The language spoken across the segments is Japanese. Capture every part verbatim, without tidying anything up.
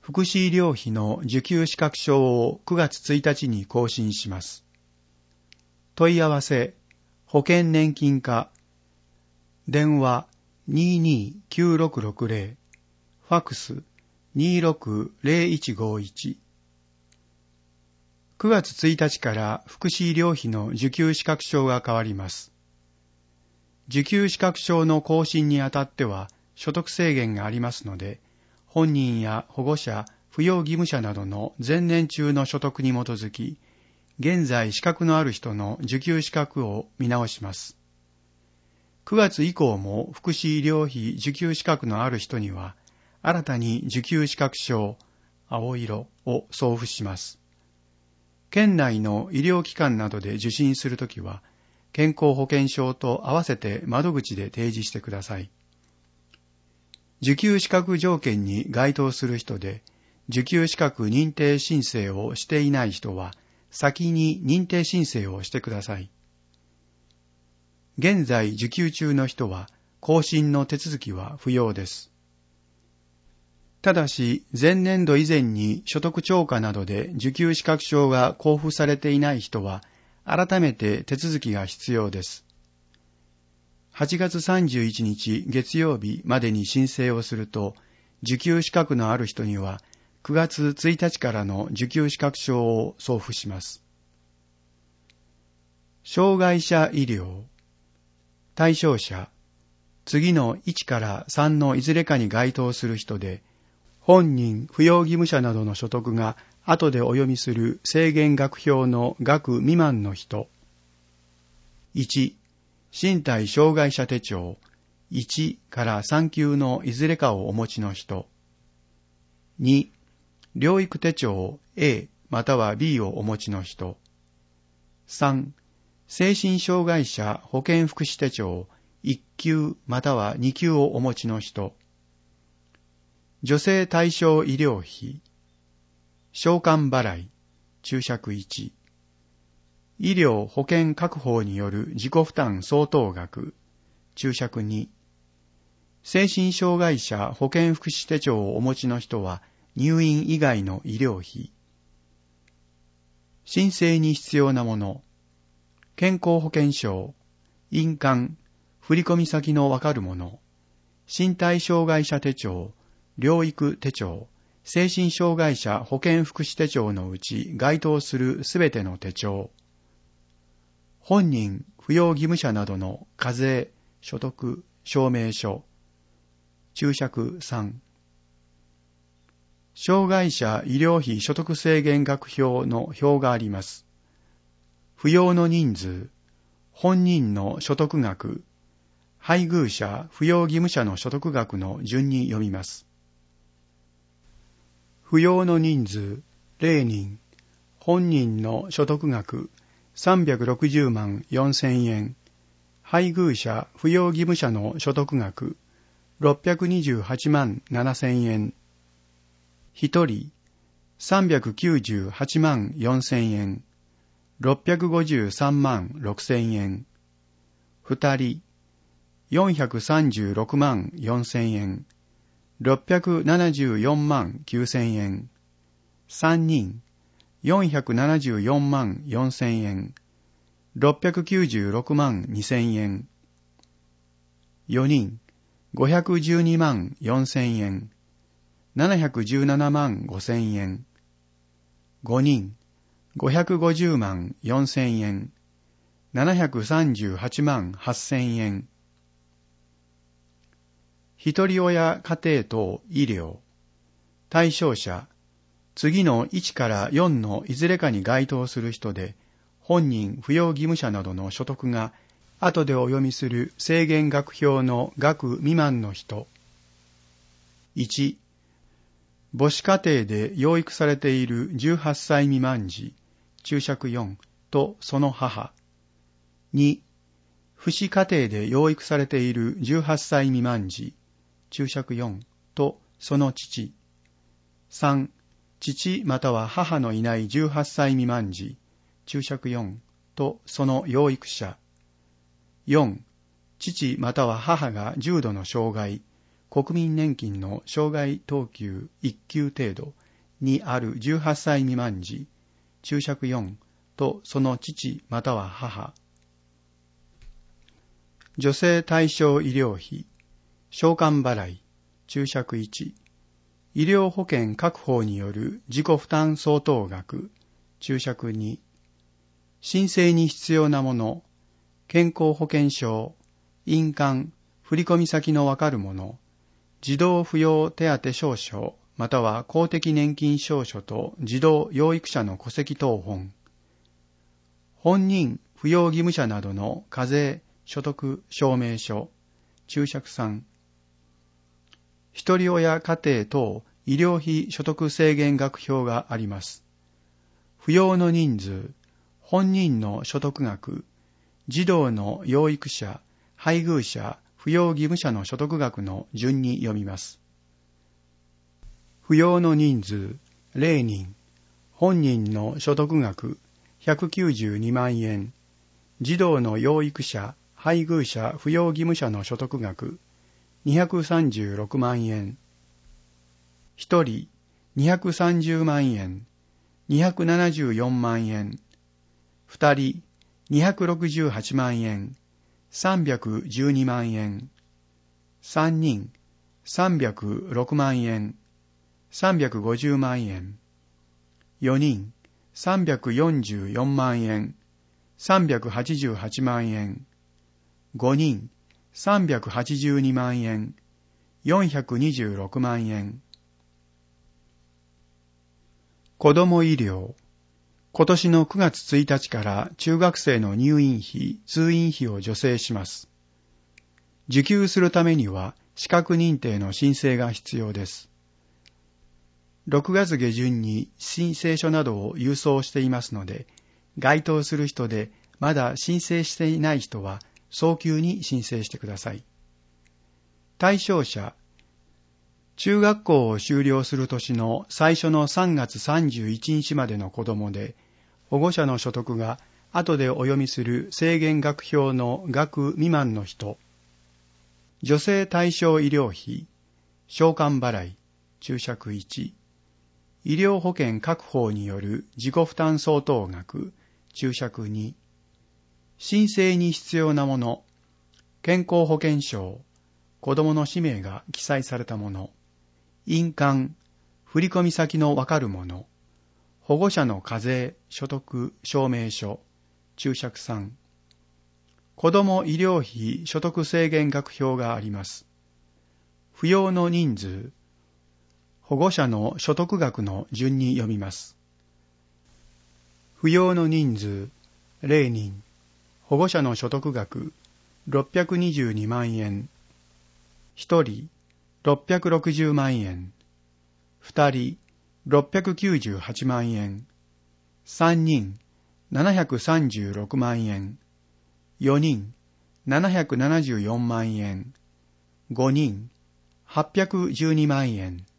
福祉医療費の受給資格証をくがつついたちに更新します。問い合わせ、保険年金課、電話 にーにーきゅうろくろくぜろ、ファックス にーろくぜろいちごいち。くがつついたちから福祉医療費の受給資格証が変わります。受給資格証の更新にあたっては所得制限がありますので、本人や保護者、扶養義務者などの前年中の所得に基づき、現在資格のある人の受給資格を見直します。くがつ以降も福祉医療費受給資格のある人には、新たに受給資格証、青色を送付します。県内の医療機関などで受診するときは、健康保険証と合わせて窓口で提示してください。受給資格条件に該当する人で、受給資格認定申請をしていない人は、先に認定申請をしてください。現在受給中の人は、更新の手続きは不要です。ただし、前年度以前に所得超過などで受給資格証が交付されていない人は、改めて手続きが必要です。はちがつさんじゅういちにち月曜日までに申請をすると、受給資格のある人には、くがつついたちからの受給資格証を送付します。障害者医療。対象者。次のいちからさんのいずれかに該当する人で、本人、扶養義務者などの所得が後でお読みする制限額表の額未満の人。いち、身体障害者手帳、いちからさん級のいずれかをお持ちの人。に、療育手帳 A または B をお持ちの人。さん、精神障害者保健福祉手帳いっ級またはに級をお持ちの人。女性対象医療費、償還払い、注釈いち。医療保険確保による自己負担相当額、注釈に。精神障害者保健福祉手帳をお持ちの人は入院以外の医療費。申請に必要なもの、健康保険証、印鑑、振込先のわかるもの、身体障害者手帳、療育手帳、精神障害者保健福祉手帳のうち該当するすべての手帳。本人、扶養義務者などの課税、所得、証明書。注釈さん。障害者医療費所得制限額表の表があります。扶養の人数、本人の所得額、配偶者、扶養義務者の所得額の順に読みます。扶養の人数、れいにん、本人の所得額、さんびゃくろくじゅうまんよんせんえん、配偶者、扶養義務者の所得額、ろっぴゃくにじゅうはちまんななせんえん、ひとり、さんびゃくきゅうじゅうはちまんよんせんえん、ろっぴゃくごじゅうさんまんろくせんえん、ふたり、よんひゃくさんじゅうろくまんよんせんえん、ろっぴゃくななじゅうよんまんきゅうせんえん、さんにん、よんひゃくななじゅうよんまんよんせんえん、ろっぴゃくきゅうじゅうろくまんにせんえん、よにん、ごひゃくじゅうにまんよんせんえん、ななひゃくじゅうななまんごせんえん、ごにん、ごひゃくごじゅうまんよんせんえん、ななひゃくさんじゅうはちまんはっせんえん。ひとり親家庭等医療。対象者、次のいちからよんのいずれかに該当する人で、本人、扶養義務者などの所得が、後でお読みする制限額表の額未満の人。いち、母子家庭で養育されているじゅうはっさい未満児、注釈よんとその母。に、父子家庭で養育されているじゅうはっさい未満児、注釈よんとその父。さん、父または母のいないじゅうはっさい未満児、注釈よんとその養育者。よん、父または母が重度の障害、 国民年金の生涯等級いっ級程度にあるじゅうはっさい未満時、注釈よんとその父または母。女性対象医療費、償還払い、注釈いち。医療保険確保による自己負担相当額、注釈に。申請に必要なもの、健康保険証、印鑑、振込先のわかるもの、児童扶養手当証書、または公的年金証書と児童養育者の戸籍謄本、本人扶養義務者などの課税所得証明書、注釈さん。一人親家庭等医療費所得制限額表があります。扶養の人数、本人の所得額、児童の養育者、配偶者、扶養義務者の所得額の順に読みます。扶養の人数、れいにん、本人の所得額、ひゃくきゅうじゅうにまんえん、児童の養育者、配偶者、扶養義務者の所得額、にひゃくさんじゅうろくまんえん、一人、にひゃくさんじゅうまんえん、にひゃくななじゅうよんまんえん、二人、にひゃくろくじゅうはちまんえん、さんびゃくじゅうにまんえん、三人、さんびゃくろくまんえん、さんびゃくごじゅうまんえん、よにん、さんびゃくよんじゅうよんまんえん、さんびゃくはちじゅうはちまんえん、ごにん、さんびゃくはちじゅうにまんえん、よんひゃくにじゅうろくまんえん。子ども医療。今年のくがつついたちから中学生の入院費、通院費を助成します。受給するためには資格認定の申請が必要です。ろくがつ下旬に申請書などを郵送していますので、該当する人でまだ申請していない人は早急に申請してください。対象者、中学校を修了する年の最初のさんがつさんじゅういちにちまでの子供で、保護者の所得が後でお読みする制限額表の額未満の人、女性対象医療費、償還払い、注釈いち、医療保険確保による自己負担相当額、注釈に、申請に必要なもの、健康保険証、子供の氏名が記載されたもの、印鑑、振込先のわかるもの、保護者の課税所得証明書、注釈さん。子ども医療費所得制限額表があります。扶養の人数、保護者の所得額の順に読みます。扶養の人数、れいにん、保護者の所得額、ろっぴゃくにじゅうにまんえん、一人、ろっぴゃくろくじゅうまんえん、二人、ろっぴゃくきゅうじゅうはちまんえん、三人、ななひゃくさんじゅうろくまんえん、四人、ななひゃくななじゅうよんまんえん、五人、はっぴゃくじゅうにまんえん。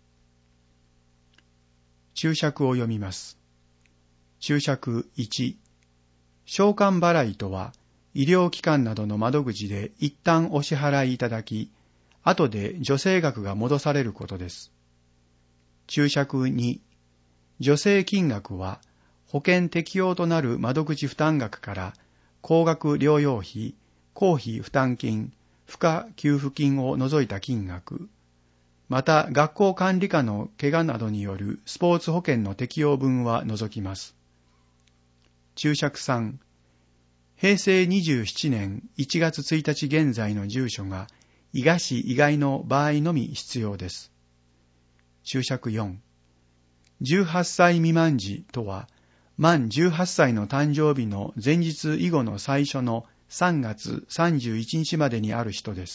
注釈を読みます。注釈いち、償還払いとは、医療機関などの窓口で一旦お支払いいただき、後で助成額が戻されることです。注釈に、助成金額は保険適用となる窓口負担額から高額療養費、公費負担金、付加給付金を除いた金額、また学校管理下の怪我などによるスポーツ保険の適用分は除きます。注釈さん、へいせいにじゅうななねんいちがつついたち現在の住所が伊賀市以外の場合のみ必要です。注釈よん、じゅうはっさい未満時とは、満じゅうはっさいの誕生日の前日以後の最初のさんがつさんじゅういちにちまでにある人です。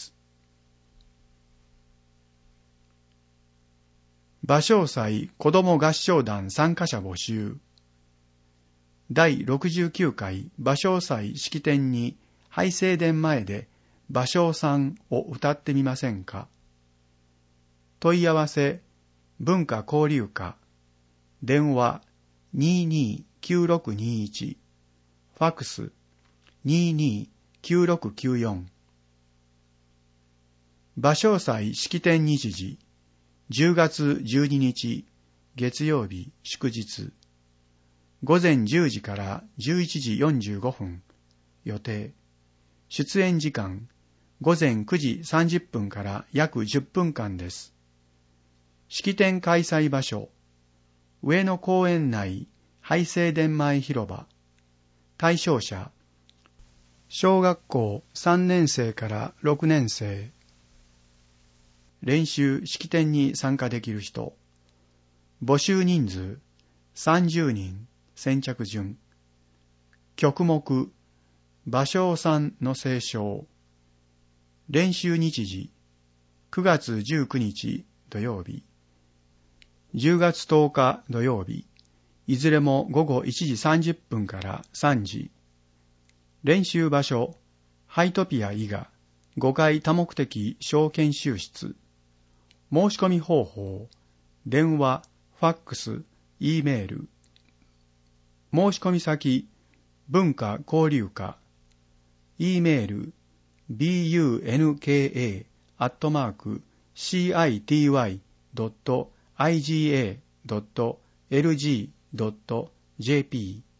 芭蕉祭子ども合唱団参加者募集。だいろくじゅうきゅうかい芭蕉祭式典に拝正殿前で芭蕉さんを歌ってみませんか。問い合わせ文化交流課、電話 にーにーきゅうろくにーいち、ファックス にーにーきゅうろくきゅうよん。 芭蕉祭式典日時、じゅうがつじゅうににち、月曜日、祝日。午前じゅうじからじゅういちじよんじゅうごふん、予定。出演時間、午前くじさんじゅっぷんから約じゅっぷんかんです。式典開催場所、上野公園内廃正殿前広場。対象者、小学校さんねんせいからろくねんせい。練習式典に参加できる人。募集人数さんじゅうにん、先着順。曲目、芭蕉さんの斉唱。練習日時、くがつじゅうくにち土曜日。じゅうがつとおか土曜日。いずれもごごいちじさんじゅっぷんからさんじ。練習場所、ハイトピア伊賀ごかい多目的小研修室。申し込み方法、電話、ファックス、Eメール。申し込み先、文化交流課。Eメール、ビーユーエヌケーエー アットマーク シーアイティーワイ ドット アイジーエー ドット エルジー ドット ジェーピー